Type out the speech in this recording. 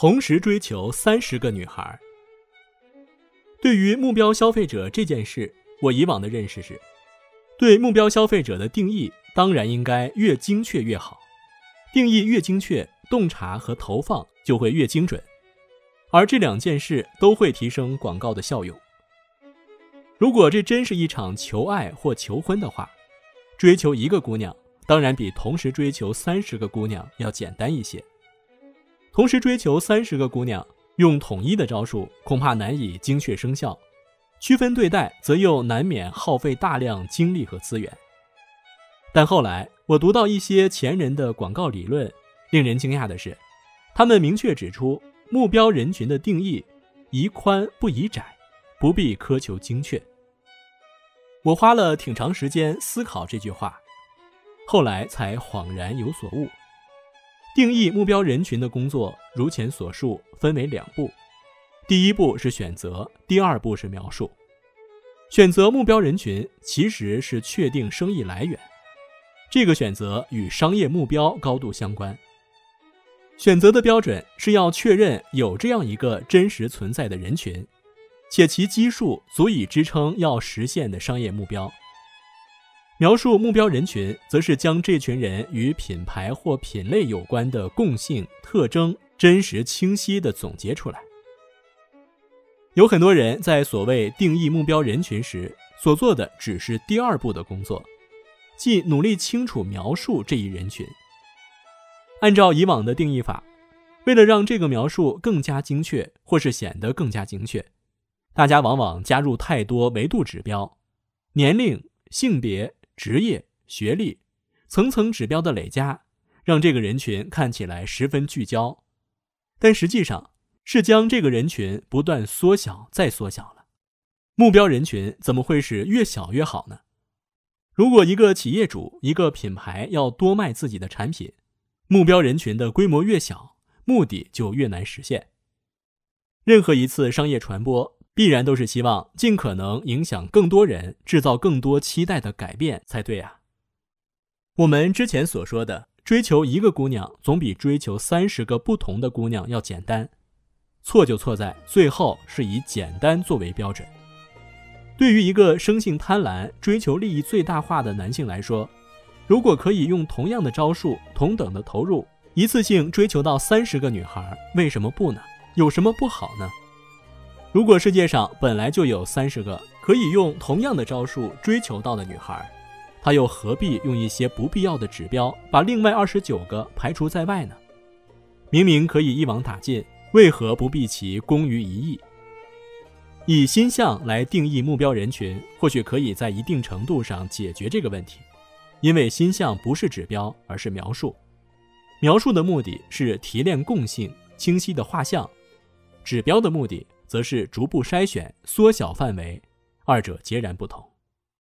同时追求30个女孩。对于目标消费者这件事，我以往的认识是，对目标消费者的定义当然应该越精确越好，定义越精确，洞察和投放就会越精准，而这2件事都会提升广告的效用。如果这真是一场求爱或求婚的话，追求1个姑娘当然比同时追求30个姑娘要简单一些。同时追求30个姑娘，用统一的招数恐怕难以精确生效，区分对待则又难免耗费大量精力和资源。但后来我读到一些前人的广告理论，令人惊讶的是，他们明确指出目标人群的定义宜宽不宜窄，不必苛求精确。我花了挺长时间思考这句话，后来才恍然有所悟。定义目标人群的工作如前所述分为2步，第1步是选择，第2步是描述。选择目标人群其实是确定生意来源，这个选择与商业目标高度相关。选择的标准是要确认有这样一个真实存在的人群，且其基数足以支撑要实现的商业目标。描述目标人群，则是将这群人与品牌或品类有关的共性、特征真实清晰地总结出来。有很多人在所谓定义目标人群时，所做的只是第2步的工作，即努力清楚描述这一人群。按照以往的定义法，为了让这个描述更加精确，或是显得更加精确，大家往往加入太多维度指标，年龄、性别、职业、学历，层层指标的累加，让这个人群看起来十分聚焦，但实际上是将这个人群不断缩小再缩小了。目标人群怎么会是越小越好呢？如果一个企业主、一个品牌要多卖自己的产品，目标人群的规模越小，目的就越难实现。任何一次商业传播必然都是希望尽可能影响更多人，制造更多期待的改变才对啊。我们之前所说的追求1个姑娘总比追求30个不同的姑娘要简单，错就错在最后是以简单作为标准。对于一个生性贪婪、追求利益最大化的男性来说，如果可以用同样的招数、同等的投入，一次性追求到30个女孩，为什么不呢？有什么不好呢？如果世界上本来就有30个可以用同样的招数追求到的女孩，他又何必用一些不必要的指标把另外29个排除在外呢？明明可以一网打尽，为何不毕其功于一役？以心象来定义目标人群，或许可以在一定程度上解决这个问题，因为心象不是指标，而是描述。描述的目的是提炼共性，清晰的画像，指标的目的则是逐步筛选，缩小范围，二者截然不同。